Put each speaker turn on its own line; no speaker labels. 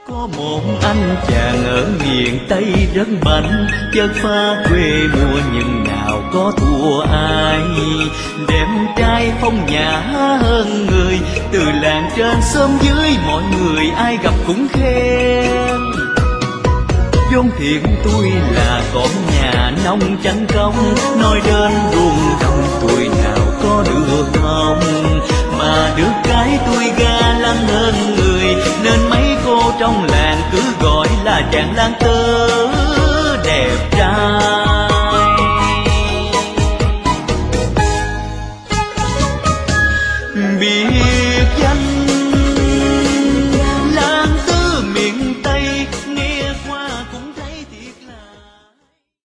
Có một anh chàng ở miền Tây rất mạnh, chất pha quê mùa nhưng nào có thua ai. Đẹp trai phong nhã hơn người, từ làng trên xóm dưới mọi người ai gặp cũng khen. Vốn thiện tôi là con nhà nông chánh công, nói đến ruộng đồng tuổi nào có được không. Mà được cái tôi ga lăng hơn người, nên mấy cô trong làng cứ gọi là chàng lang tơ.